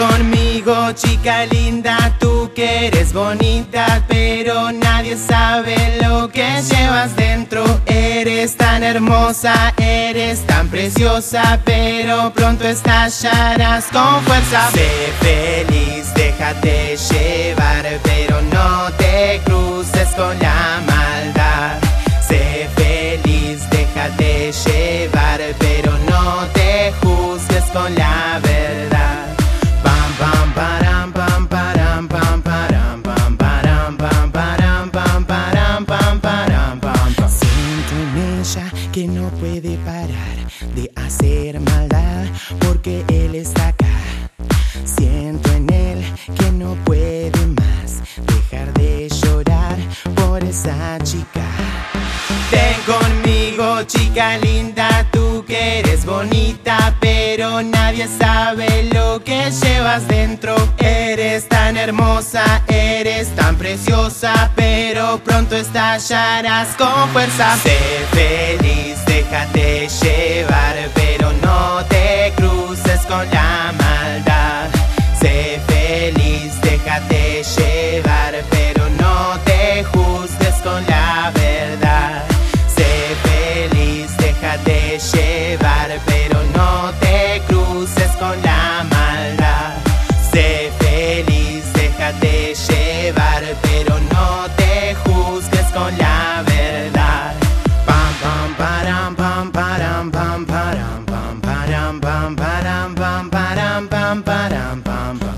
conmigo, chica linda, tú que eres bonita, pero nadie sabe lo que llevas dentro. Eres tan hermosa, eres tan preciosa, pero pronto estallarás con fuerza. Sé feliz, déjate llevar, pero no te cruces con la maldad. Sé feliz, déjate llevar, pero no te juzgues con la verdad. Pam pam param pam param pam param pam param pam param pam param pam param pam pam. Siento en ella que no puede parar de hacer maldad porque él está acá. Siento en él que no puede más dejar de llorar por esa chica. Ven conmigo, chica linda, tú que eres bonita, pero nadie sabe lo que llevas dentro. Eres tan hermosa, eres tan preciosa, pero pronto estallarás con fuerza. Sé feliz, déjate llevar, pero no te cruces con la maldad. Sé feliz, déjate llevar, pero no te juzgues con la verdad. Sé feliz, déjate llevar, pero no te cruces con la maldad. Sé feliz, déjate llevar, pero no te juzgues con la verdad. Pam pam param pam param pam param pam param pam param pam param pam param pam pam.